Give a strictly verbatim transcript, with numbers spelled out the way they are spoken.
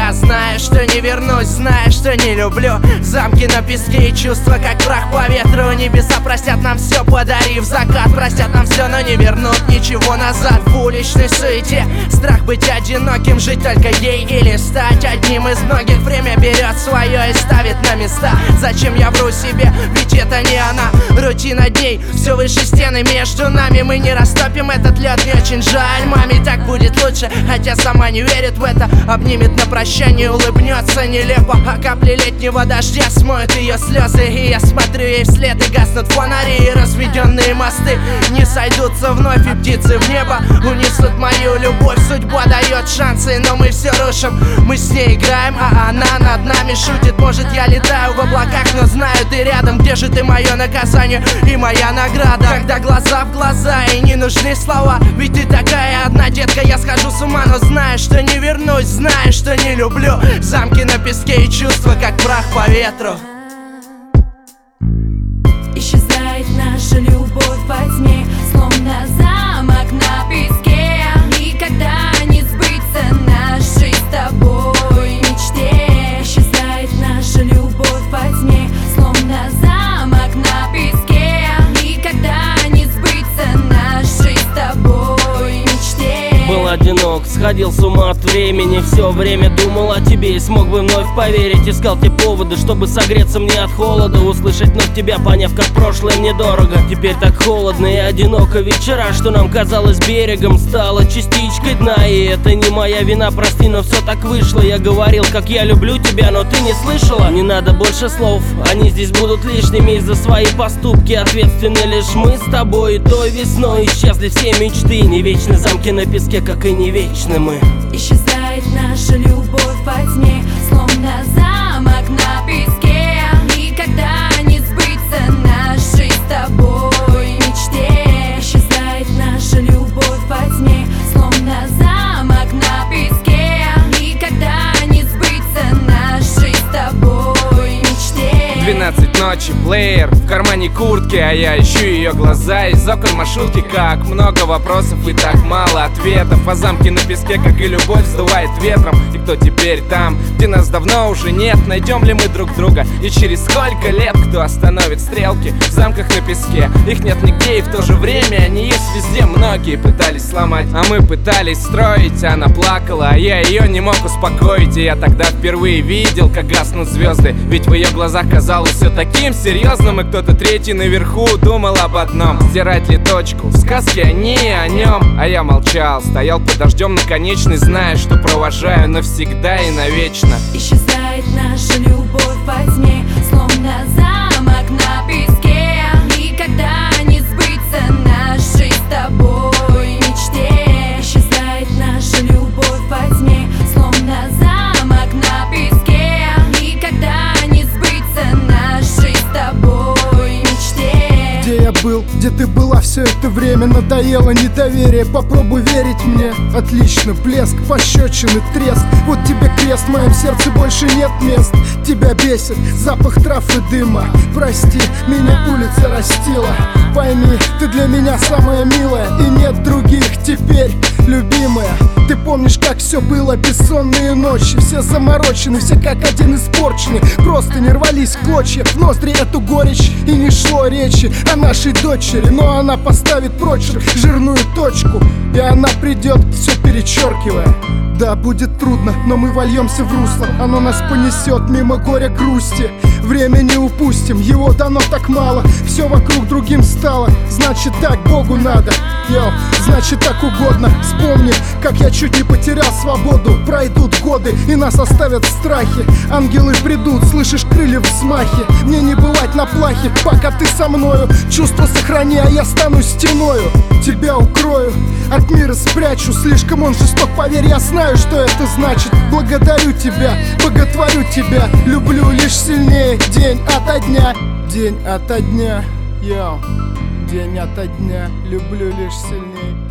Я знаю, что не вернусь, знаю, что не люблю замки на песке и чувства, как прах по ветру. Небеса простят нам все, подарив закат. Простят нам все, но не вернут ничего назад. В уличной суете страх быть одиноким, жить только ей или стать одним из многих. Время берет свое и ставит на места. Зачем я вру себе, ведь это не она. Рутина дней, все выше стены между нами. Мы не растопим этот лед, мне очень жаль. Маме так будет лучше, хотя сама не верит в это. Обнимет на прощание, улыбнется нелепо. А капли летнего дождя смоют ее слезы. И я смотрю ей вслед, и гаснут фонари. И разведенные мосты не сойдутся вновь, и птицы в небо унесут мою любовь. Судьба дает шансы, но мы все рушим. Мы с ней играем, а она над нами шутит. Может, я летаю в облаках, но знаю, ты рядом. Где же ты, мое наказание и моя награда? Когда глаза в глаза и не нужны слова. Ведь ты такая одна, детка, я схожу с ума. Но знаю, что не вернусь, знаю, что не люблю замки на песке и чувства, как прах по ветру. Исчезает наша любовь во тьме, словно замок на песке. Никогда не сбыться нашей с тобой мечте. Исчезает наша любовь во тьме, словно замок на песке. Никогда не сбыться нашей с тобой мечте. Был одинок, сходил с ума от времени. Все время думал о тебе и смог бы вновь поверить. Искал те поводы, чтобы согреться мне от холода. Услышать вновь тебя, поняв, как прошлое мне дорого. Теперь так холодно и одиноко. Вечера, что нам казалось берегом, стало частичкой дна. И это не моя вина, прости, но все так вышло. Я говорил, как я люблю тебя, но ты не слышала. Не надо больше слов, они здесь будут лишними. И за свои поступки ответственны лишь мы с тобой. И той весной исчезли все мечты. Не вечны замки на песке, как и не вечны мы. Исчезает наша любовь во тьме, словно замок на песке. Никогда не сбыться нашей с тобой мечте. Исчезает наша любовь во тьме, словно замок на песке. Никогда не сбыться нашей с тобой мечте. Двенадцать ночи, плеер в кармане куртки, а я ищу ее глаза из окон маршрутки. Как много вопросов и так мало ответов. А замки на песке, как и любовь, сдувает ветром. И кто теперь там, где нас давно уже нет? Найдем ли мы друг друга? И через сколько лет кто остановит стрелки в замках на песке? Их нет нигде, и в то же время они есть везде. Многие пытались сломать, а мы пытались строить. Она плакала, а я ее не мог успокоить. И я тогда впервые видел, как гаснут звезды. Ведь в ее глазах казалось все таким серьезным. И кто-то третий наверху думал об одном: стирать ли точку в сказке о ней и о нем. А я молчал, стоял под дождем на конечной, зная, что провожаю навсегда и навечно. Исчезает наша любовь во тьме, словно замок на песке. Никогда не сбыться нашей с тобой мечте. Исчезает наша любовь во тьме, словно замок на песке. Никогда не сбыться нашей с тобой мечте. Где я был, где ты была все это время? Надоело недоверие, попробуй верить мне. Отлично, блеск, пощечины, треск. Вот тебе крест, в моем сердце больше нет мест. Тебя бесит запах трав и дыма. Прости, меня улица растила. Пойми, ты для меня самая милая, и нет других теперь, любимая. Ты помнишь, как все было, бессонные ночи. Все заморочены, все как один испорчены. Просто не рвались в клочья в ноздри эту горечь. И не шло речи о нашей дочери. Но она поставит прочерк, жирную точку, и она придет, все перечеркивая. Да, будет трудно, но мы вольемся в русло. Оно нас понесет мимо горя грусти. Время не упустим, его дано так мало. Все вокруг другим стало, значит так Богу надо. Йоу, значит так угодно. Вспомни, как я чуть не потерял свободу. Пройдут годы и нас оставят в страхе. Ангелы придут, слышишь, крылья взмахи. Мне не бывать на плахе, пока ты со мною. Чувства сохрани, а я стану стеною. Тебя укрою, от мира спрячу. Слишком он жесток, поверь, я знаю, что это значит. Благодарю тебя, боготворю тебя. Люблю лишь сильнее, день ото дня. День ото дня, йоу. День ото дня, люблю лишь сильнее.